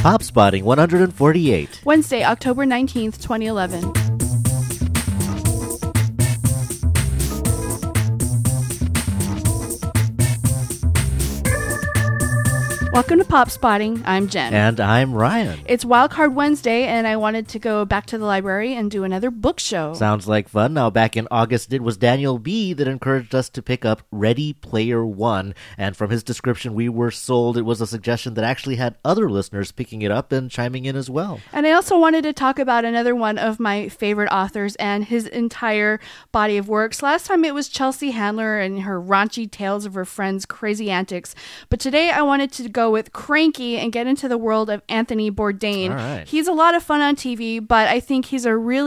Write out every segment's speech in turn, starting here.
Pop Spotting 148. Wednesday, October 19th, 2011. Welcome to Pop Spotting. I'm Jen. And I'm Ryan. It's Wildcard Wednesday, and I wanted to go back to the library and do another book show. Sounds like fun. Now, back in August, it was Daniel B. that encouraged us to pick up Ready Player One. And from his description, we were sold. It was a suggestion that actually had other listeners picking it up and chiming in as well. And I also wanted to talk about another one of my favorite authors and his entire body of works. Last time it was Chelsea Handler and her raunchy tales of her friends' crazy antics. But today I wanted to go with Cranky and get into the world of Anthony Bourdain. All right. He's a lot of fun on TV, but I think he's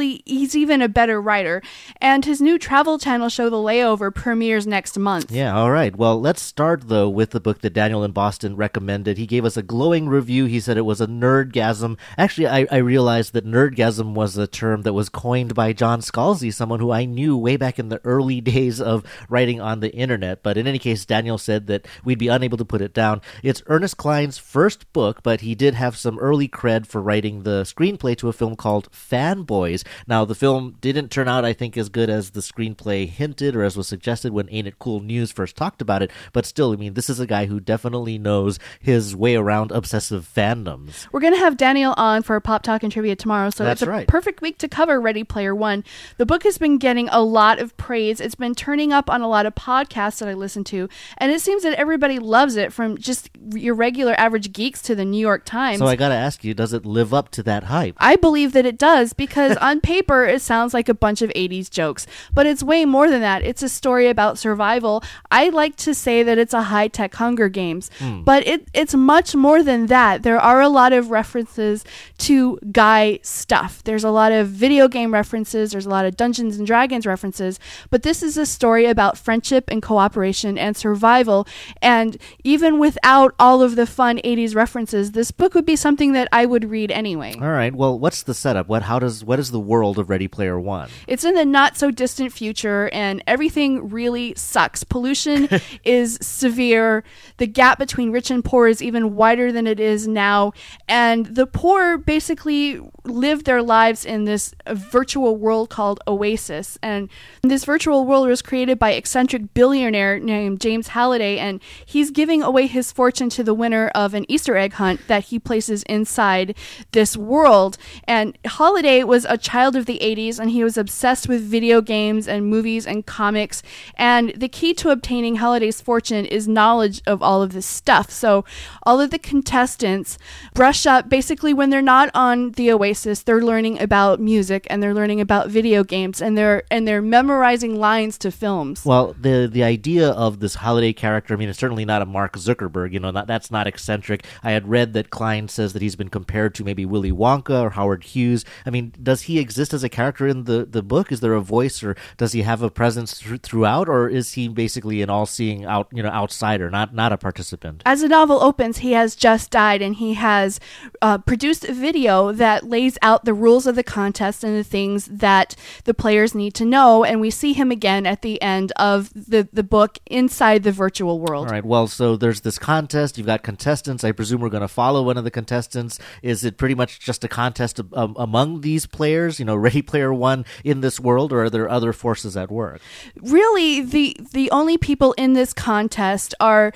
even a better writer. And his new Travel Channel show, The Layover, premieres next month. Yeah, all right. Well, let's start, though, with the book that Daniel in Boston recommended. He gave us a glowing review. He said it was a nerdgasm. Actually, I realized that nerdgasm was a term that was coined by John Scalzi, someone who I knew way back in the early days of writing on the internet. But in any case, Daniel said that we'd be unable to put it down. It's Ernest Cline's first book, but he did have some early cred for writing the screenplay to a film called Fanboys. Now, the film didn't turn out, I think, as good as the screenplay hinted or as was suggested when Ain't It Cool News first talked about it, but still, I mean, this is a guy who definitely knows his way around obsessive fandoms. We're going to have Daniel on for Pop Talk and Trivia tomorrow, so That's it's a right. perfect week to cover Ready Player One. The book has been getting a lot of praise. It's been turning up on a lot of podcasts that I listen to, and it seems that everybody loves it, from just your regular average geeks to the New York Times. So I gotta ask you, does it live up to that hype? I believe that it does, because on paper it sounds like a bunch of 80s jokes, but it's way more than that. It's a story about survival. I like to say that it's a high-tech Hunger Games, but it's much more than that. There are a lot of references to guy stuff. There's a lot of video game references. There's a lot of Dungeons and Dragons references, but this is a story about friendship and cooperation and survival, and even without all of the fun 80s references, this book would be something that I would read anyway. All right, well, what's the setup? What is the world of Ready Player One? It's in the not-so-distant future, and everything really sucks. Pollution is severe. The gap between rich and poor is even wider than it is now, and the poor basically live their lives in this virtual world called Oasis, and this virtual world was created by eccentric billionaire named James Halliday, and he's giving away his fortune to the winner of an Easter egg hunt that he places inside this world. And Halliday was a child of the 80s, and he was obsessed with video games and movies and comics, and the key to obtaining Halliday's fortune is knowledge of all of this stuff. So all of the contestants brush up. Basically, when they're not on the Oasis, they're learning about music and they're learning about video games, and they're memorizing lines to films. Well, the idea of this Halliday character, I mean, it's certainly not a Mark Zuckerberg, that's not eccentric. I had read that Cline says that he's been compared to maybe Willy Wonka or Howard Hughes. I mean, does he exist as a character in the book? Is there a voice, or does he have a presence throughout, or is he basically an all-seeing outsider, not a participant? As the novel opens, he has just died, and he has produced a video that lays out the rules of the contest and the things that the players need to know, and we see him again at the end of the book inside the virtual world. All right, well, so there's this contest. You've got contestants. I presume we're going to follow one of the contestants. Is it pretty much just a contest among these players, Ready Player One in this world, or are there other forces at work? Really, the only people in this contest are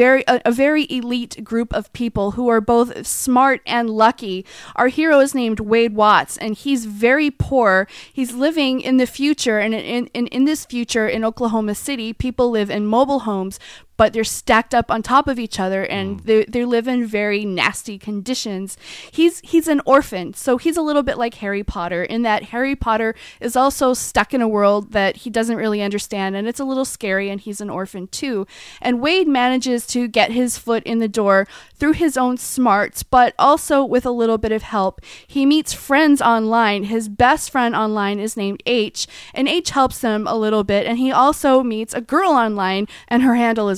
a very elite group of people who are both smart and lucky. Our hero is named Wade Watts, and he's very poor. He's living in the future, and in this future in Oklahoma City, people live in mobile homes, but they're stacked up on top of each other, and they live in very nasty conditions. He's an orphan, so he's a little bit like Harry Potter, in that Harry Potter is also stuck in a world that he doesn't really understand, and it's a little scary, and he's an orphan too. And Wade manages to get his foot in the door through his own smarts, but also with a little bit of help. He meets friends online. His best friend online is named H, and H helps him a little bit, and he also meets a girl online, and her handle is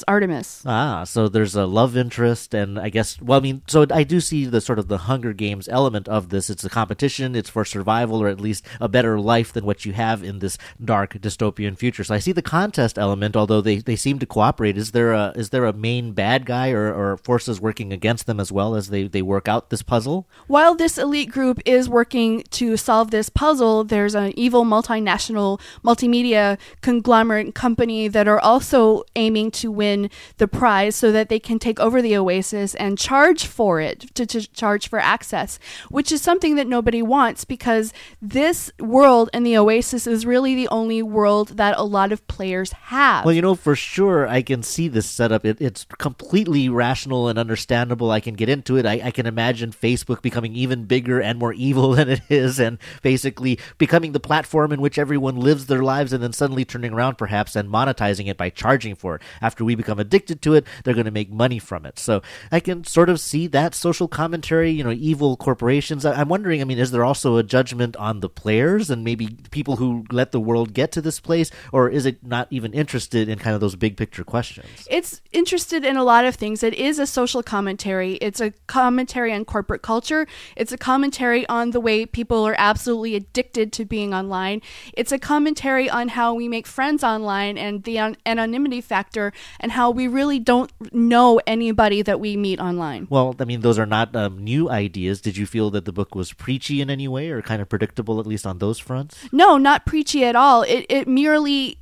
Artemis. Ah, so there's a love interest, and I guess, well, I mean, so I do see the sort of the Hunger Games element of this. It's a competition, it's for survival, or at least a better life than what you have in this dark dystopian future. So I see the contest element, although they seem to cooperate. Is there a main bad guy or forces working against them as well as they work out this puzzle? While this elite group is working to solve this puzzle, there's an evil multinational multimedia conglomerate company that are also aiming to win the prize so that they can take over the Oasis and charge for it, to charge for access, which is something that nobody wants because this world and the Oasis is really the only world that a lot of players have. Well, for sure I can see this setup. It's completely rational and understandable. I can get into it. I can imagine Facebook becoming even bigger and more evil than it is, and basically becoming the platform in which everyone lives their lives, and then suddenly turning around perhaps and monetizing it by charging for it. After we become addicted to it, they're going to make money from it. So I can sort of see that social commentary, evil corporations. I'm wondering, is there also a judgment on the players and maybe people who let the world get to this place, or is it not even interested in kind of those big picture questions? It's interested in a lot of things. It is a social commentary. It's a commentary on corporate culture. It's a commentary on the way people are absolutely addicted to being online. It's a commentary on how we make friends online and the anonymity factor and how we really don't know anybody that we meet online. Well, those are not new ideas. Did you feel that the book was preachy in any way or kind of predictable, at least on those fronts? No, not preachy at all. It merely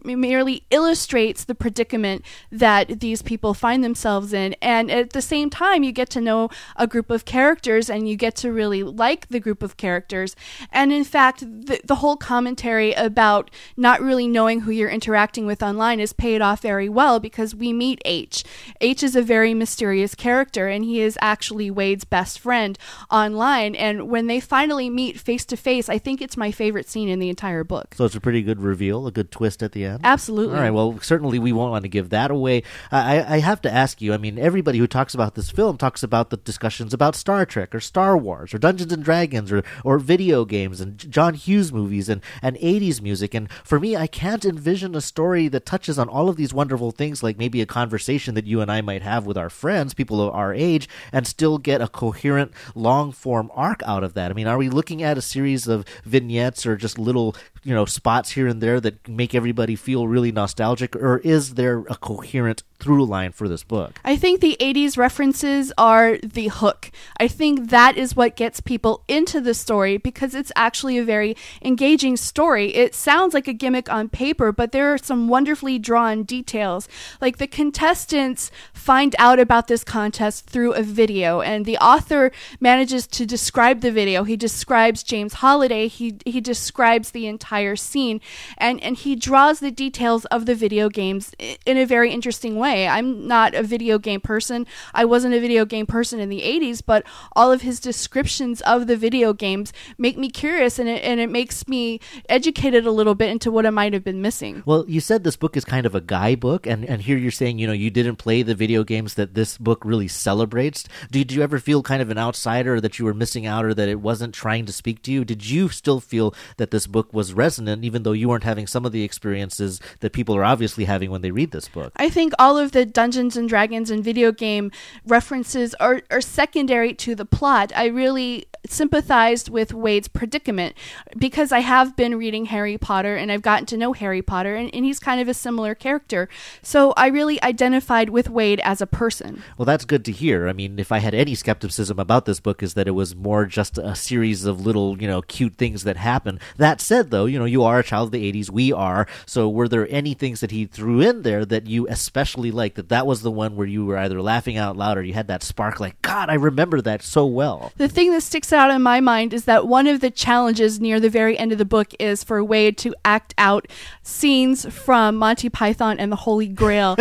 illustrates the predicament that these people find themselves in, and at the same time you get to know a group of characters and you get to really like the group of characters. And in fact, the whole commentary about not really knowing who you're interacting with online is paid off very well because we meet H. H is a very mysterious character, and he is actually Wade's best friend online, and when they finally meet face to face, I think it's my favorite scene in the entire book. So it's a pretty good reveal, a good twist at the end? Absolutely. All right, well, certainly we won't want to give that away. I have to ask you, everybody who talks about this film talks about the discussions about Star Trek or Star Wars or Dungeons and Dragons or video games and John Hughes movies and 80s music. And for me, I can't envision a story that touches on all of these wonderful things, like maybe a conversation that you and I might have with our friends, people of our age, and still get a coherent, long-form arc out of that. Are we looking at a series of vignettes or just little, spots here and there that make everybody feel really nostalgic, or is there a coherent through line for this book? I think the 80s references are the hook. I think that is what gets people into the story because it's actually a very engaging story. It sounds like a gimmick on paper, but there are some wonderfully drawn details. Like the contestants find out about this contest through a video, and the author manages to describe the video. He describes James Holiday. He describes the entire scene, and he draws the details of the video games in a very interesting way. I'm not a video game person. I wasn't a video game person in the 80s, but all of his descriptions of the video games make me curious, and it makes me educated a little bit into what I might have been missing. Well, you said this book is kind of a guy book, and here you're saying, you didn't play the video games that this book really celebrates. Did you ever feel kind of an outsider, that you were missing out, or that it wasn't trying to speak to you? Did you still feel that this book was resonant, even though you weren't having some of the experiences that people are obviously having when they read this book? I think all of the Dungeons and Dragons and video game references are secondary to the plot. I really sympathized with Wade's predicament because I have been reading Harry Potter and I've gotten to know Harry Potter, and he's kind of a similar character. So I really identified with Wade as a person. Well, that's good to hear. If I had any skepticism about this book, is that it was more just a series of little, cute things that happen. That said, though, you are a child of the 80s. We are. So were there any things that he threw in there that you especially liked, that was the one where you were either laughing out loud or you had that spark like, God, I remember that so well? The thing that sticks out in my mind is that one of the challenges near the very end of the book is for Wade to act out scenes from Monty Python and the Holy Grail.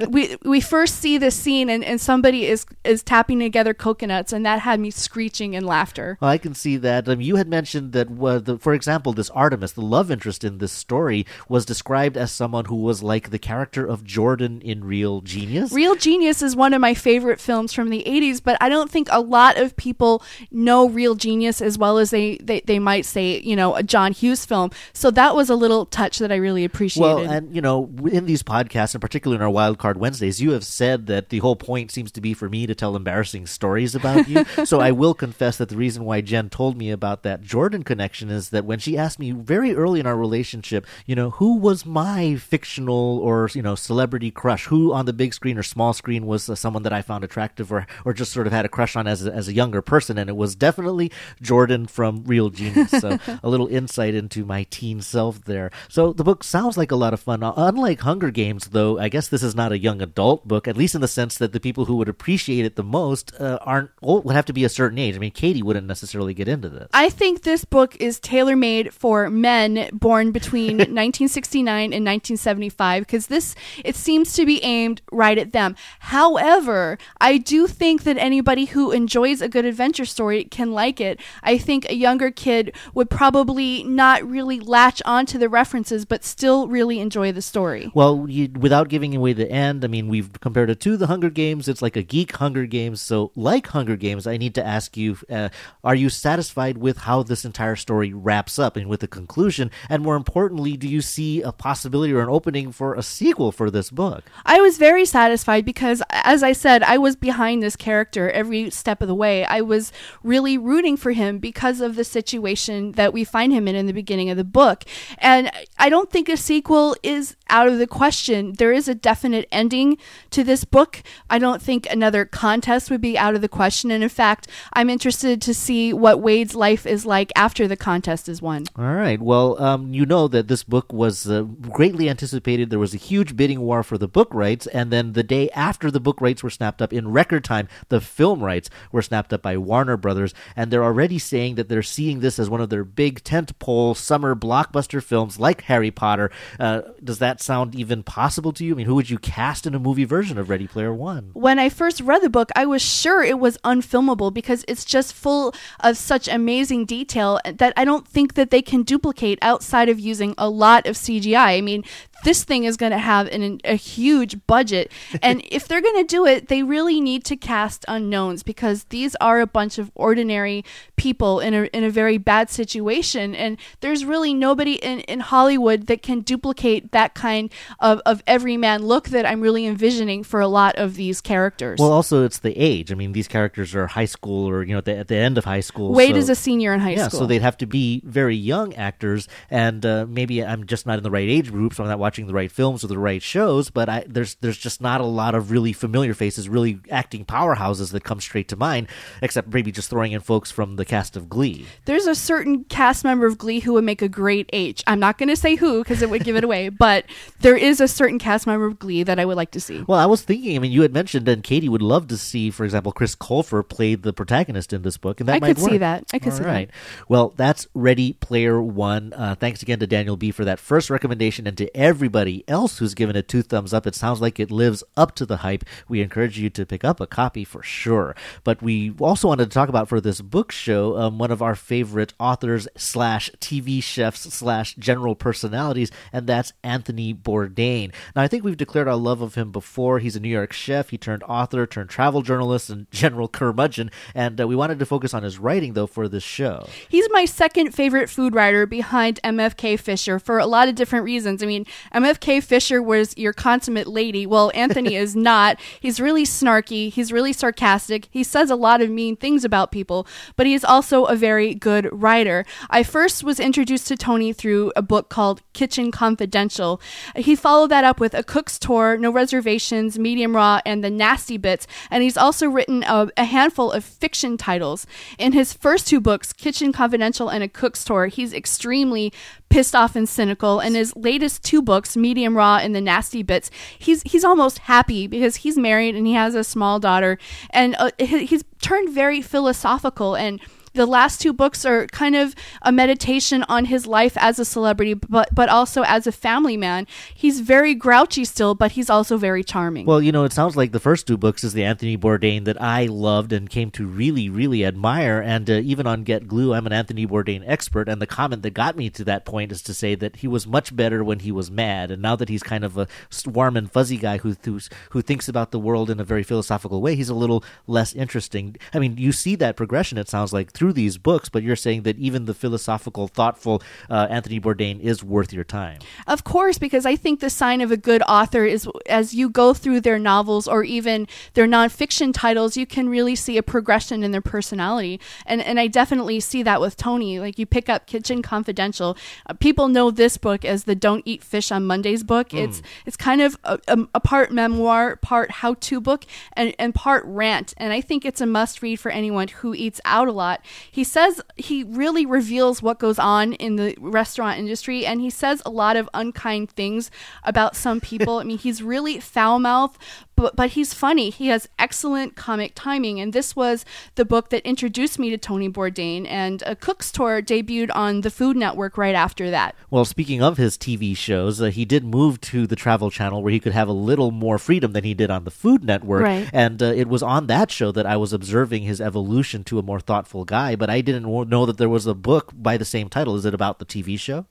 we first see this scene and somebody is tapping together coconuts, and that had me screeching in laughter. Well, I can see that. You had mentioned that, for example, this Artemis, the love interest in this story, was described as someone who was like the character of Jordan in Real Genius? Real Genius is one of my favorite films from the 80s, but I don't think a lot of people know Real Genius as well as they might say, you know, a John Hughes film. So that was a little touch that I really appreciated. Well, and, you know, in these podcasts, and particularly in our Wildcard Wednesdays, you have said that the whole point seems to be for me to tell embarrassing stories about you. So I will confess that the reason why Jen told me about that Jordan connection is that when she asked me very early in our relationship, you know, who was my fictional or, you know, celebrity crush, who on the big screen or small screen was someone that I found attractive or just sort of had a crush on as a younger person, and it was definitely Jordan from Real Genius. So a little insight into my teen self there. So the book sounds like a lot of fun. Unlike Hunger Games, though, I guess this is not a young adult book, at least in the sense that the people who would appreciate it the most would have to be a certain age. I mean, Katie wouldn't necessarily get into this. I think this book is tailor-made for men born between 1969 and 1975 because it seems to be aimed right at them. However, I do think that anybody who enjoys a good adventure story can like it. I think a younger kid would probably not really latch onto the references but still really enjoy the story. Well, without giving away the end, I mean, we've compared it to the Hunger Games. It's like a geek Hunger Games. So like Hunger Games, I need to ask you, are you satisfied with how this entire story wraps up and with the conclusion? And more importantly, do you see a possibility or an opening for a sequel for this book? I was very satisfied because, as I said, I was behind this character every step of the way. I was really rooting for him because of the situation that we find him in the beginning of the book. And I don't think a sequel is out of the question. There is a definite ending to this book. I don't think another contest would be out of the question. And in fact, I'm interested to see what Wade's life is like after the contest is won. All right. Well, you know that this book was greatly anticipated. There was a huge bidding war for the book rights. And then the day after the book rights were snapped up in record time, the film rights were snapped up by Warner Brothers. And they're already saying that they're seeing this as one of their big tentpole summer blockbuster films like Harry Potter. Does that sound even possible to you? I mean, who would you cast in a movie version of Ready Player One? When I first read the book, I was sure it was unfilmable because it's just full of such amazing detail that I don't think that they can duplicate outside of using a lot of CGI. I mean, this thing is going to have a huge budget. And if they're going to do it, they really need to cast unknowns because these are a bunch of ordinary people in a very bad situation. And there's really nobody in Hollywood that can duplicate that kind of everyman look that I'm really envisioning for a lot of these characters. Well, also it's the age. I mean, these characters are high school or, you know, at the end of high school. Wade is a senior in high school. Yeah, so they'd have to be very young actors. And maybe I'm just not in the right age group, so I'm not watching the right films or the right shows, but there's just not a lot of really familiar faces, really acting powerhouses that come straight to mind, except maybe just throwing in folks from the cast of Glee. There's a certain cast member of Glee who would make a great H. I'm not going to say who because it would give it away, but there is a certain cast member of Glee that I would like to see. Well, I was thinking, I mean, you had mentioned, and Katie would love to see, for example, Chris Colfer played the protagonist in this book, and that might work. I could see that. Well, that's Ready Player One. Thanks again to Daniel B. for that first recommendation, and to everybody else who's given it 2 thumbs up. It sounds like it lives up to the hype. We encourage you to pick up a copy for sure. But we also wanted to talk about for this book show one of our favorite authors / TV chefs / general personalities, and that's Anthony Bourdain. Now, I think we've declared our love of him before. He's a New York chef. He turned author, turned travel journalist, and general curmudgeon. And we wanted to focus on his writing, though, for this show. He's my second favorite food writer behind MFK Fisher for a lot of different reasons. I mean, MFK Fisher was your consummate lady. Well, Anthony is not. He's really snarky. He's really sarcastic. He says a lot of mean things about people, but he is also a very good writer. I first was introduced to Tony through a book called Kitchen Confidential. He followed that up with A Cook's Tour, No Reservations, Medium Raw, and The Nasty Bits, and he's also written a handful of fiction titles. In his first 2 books, Kitchen Confidential and A Cook's Tour, he's extremely pissed off and cynical. And his latest 2 books, Medium Raw and The Nasty Bits, he's almost happy because he's married and he has a small daughter, and he's turned very philosophical and The last two books are kind of a meditation on his life as a celebrity, but also as a family man. He's very grouchy still, but he's also very charming. Well, it sounds like the first two books is the Anthony Bourdain that I loved and came to really, really admire. And even on Get Glue, I'm an Anthony Bourdain expert. And the comment that got me to that point is to say that he was much better when he was mad. And now that he's kind of a warm and fuzzy guy who thinks about the world in a very philosophical way, he's a little less interesting. I mean, you see that progression, it sounds like, through these books, but you're saying that even the philosophical, thoughtful Anthony Bourdain is worth your time. Of course, because I think the sign of a good author is as you go through their novels or even their nonfiction titles, you can really see a progression in their personality. And I definitely see that with Tony. Like, you pick up Kitchen Confidential. People know this book as the Don't Eat Fish on Mondays book. It's kind of a part memoir, part how-to book, and part rant. And I think it's a must-read for anyone who eats out a lot. He says he really reveals what goes on in the restaurant industry, and he says a lot of unkind things about some people. I mean, he's really foul-mouthed, but he's funny. He has excellent comic timing, and this was the book that introduced me to Tony Bourdain, and A Cook's Tour debuted on the Food Network right after that. Well, speaking of his TV shows, he did move to the Travel Channel where he could have a little more freedom than he did on the Food Network, right. And it was on that show that I was observing his evolution to a more thoughtful guy, but I didn't know that there was a book by the same title. Is it about the TV show?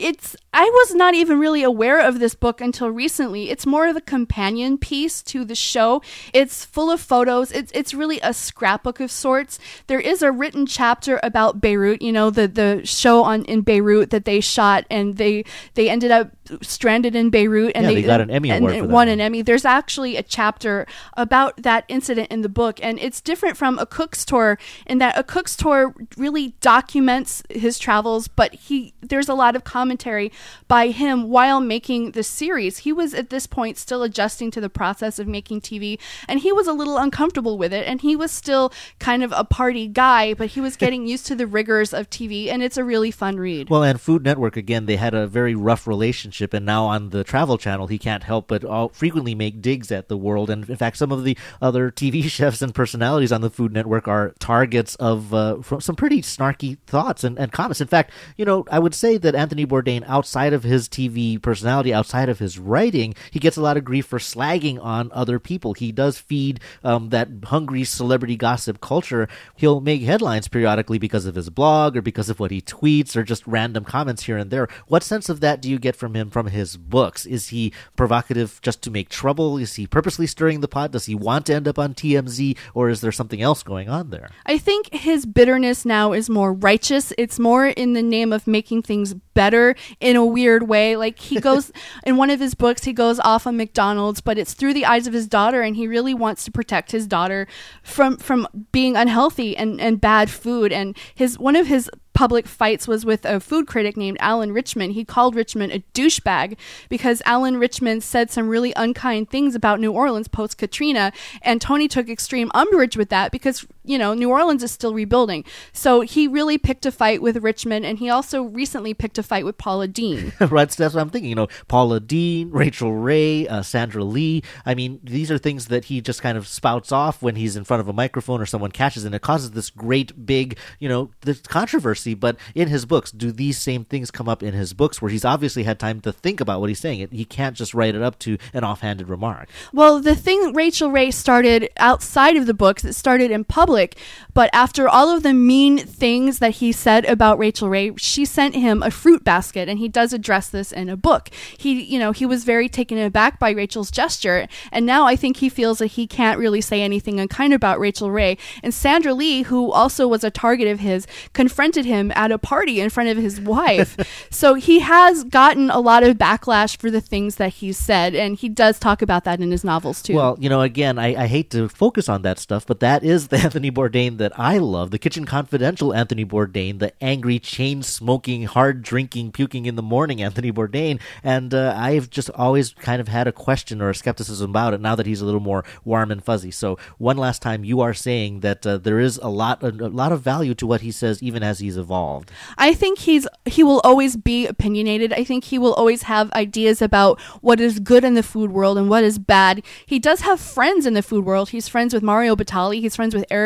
I was not even really aware of this book until recently. It's more of a companion piece to the show. It's full of photos. It's really a scrapbook of sorts. There is a written chapter about Beirut, the show in Beirut that they shot, and they ended up stranded in Beirut, and they got an Emmy award for that. Won an Emmy. There's actually a chapter about that incident in the book, and it's different from A Cook's Tour in that A Cook's Tour really documents his travels, but there's a lot of commentary by him while making the series. He was at this point still adjusting to the process of making TV, and he was a little uncomfortable with it, and he was still kind of a party guy, but he was getting used to the rigors of TV, and it's a really fun read. Well, and Food Network, again, they had a very rough relationship, and now on the Travel Channel, he can't help but frequently make digs at the world, and in fact, some of the other TV chefs and personalities on the Food Network are targets of some pretty snarky thoughts and comments. In fact, I would say that Anthony Bourdain, outside of his TV personality, outside of his writing, he gets a lot of grief for slagging on other people. He does feed that hungry celebrity gossip culture. He'll make headlines periodically because of his blog or because of what he tweets or just random comments here and there. What sense of that do you get from him from his books? Is he provocative just to make trouble? Is he purposely stirring the pot? Does he want to end up on TMZ, or is there something else going on there? I think his bitterness now is more righteous. It's more in the name of making things better in a weird way. Like, he goes in one of his books, he goes off on McDonald's, but it's through the eyes of his daughter, and he really wants to protect his daughter from being unhealthy and bad food. And one of his public fights was with a food critic named Alan Richman. He called Richman a douchebag because Alan Richman said some really unkind things about New Orleans post Katrina, and Tony took extreme umbrage with that because New Orleans is still rebuilding. So he really picked a fight with Richman, and he also recently picked a fight with Paula Deen. Right, so that's what I'm thinking. Paula Deen, Rachel Ray, Sandra Lee. I mean, these are things that he just kind of spouts off when he's in front of a microphone or someone catches, and it causes this great big, this controversy. But in his books, do these same things come up in his books where he's obviously had time to think about what he's saying? He can't just write it up to an offhanded remark. Well, the thing Rachel Ray started outside of the books, it started in public, but after all of the mean things that he said about Rachel Ray, she sent him a fruit basket, and he does address this in a book. He was very taken aback by Rachel's gesture, and now I think he feels that he can't really say anything unkind about Rachel Ray. And Sandra Lee, who also was a target of his, confronted him at a party in front of his wife. So he has gotten a lot of backlash for the things that he's said, and he does talk about that in his novels too. Well, again, I hate to focus on that stuff, but that is the Anthony Bourdain that I love, the Kitchen Confidential Anthony Bourdain, the angry, chain-smoking, hard-drinking, puking in the morning Anthony Bourdain, and I've just always kind of had a question or a skepticism about it now that he's a little more warm and fuzzy. So one last time, you are saying that there is a lot of value to what he says even as he's evolved. I think he will always be opinionated. I think he will always have ideas about what is good in the food world and what is bad. He does have friends in the food world. He's friends with Mario Batali. He's friends with Eric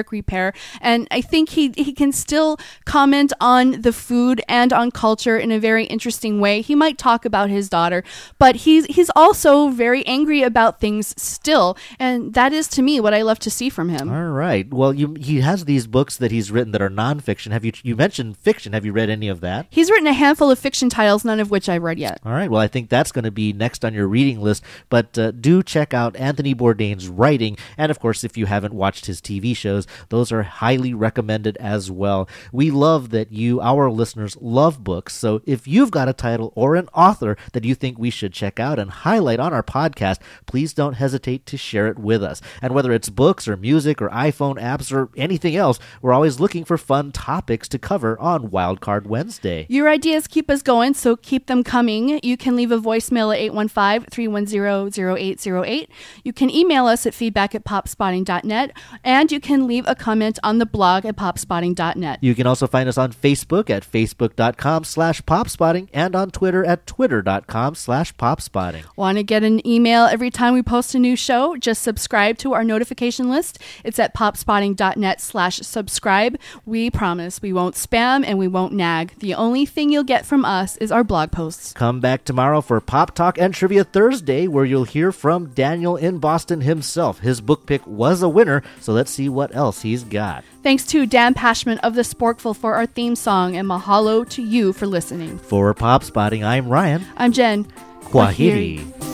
barbaric repair. And I think he can still comment on the food and on culture in a very interesting way. He might talk about his daughter, but he's also very angry about things still. And that is, to me, what I love to see from him. All right. Well, he has these books that he's written that are nonfiction. You mentioned fiction. Have you read any of that? He's written a handful of fiction titles, none of which I've read yet. All right. Well, I think that's going to be next on your reading list. But do check out Anthony Bourdain's writing. And, of course, if you haven't watched his TV shows, those are highly recommended as well. We love that you, our listeners, love books. So if you've got a title or an author that you think we should check out and highlight on our podcast, please don't hesitate to share it with us. And whether it's books or music or iPhone apps or anything else, we're always looking for fun topics to cover on Wildcard Wednesday. Your ideas keep us going, so keep them coming. You can leave a voicemail at 815-310-0808. You can email us at feedback@popspotting.net, and you can leave a comment on the blog at popspotting.net. You can also find us on Facebook at facebook.com/popspotting and on Twitter at twitter.com/popspotting. Want to get an email every time we post a new show? Just subscribe to our notification list. It's at popspotting.net/subscribe. We promise we won't spam and we won't nag. The only thing you'll get from us is our blog posts. Come back tomorrow for Pop Talk and Trivia Thursday, where you'll hear from Daniel in Boston himself. His book pick was a winner, so let's see what else he's got. Thanks to Dan Pashman of The Sporkful for our theme song, and mahalo to you for listening. For Pop Spotting, I'm Ryan. I'm Jen. Kwaheri.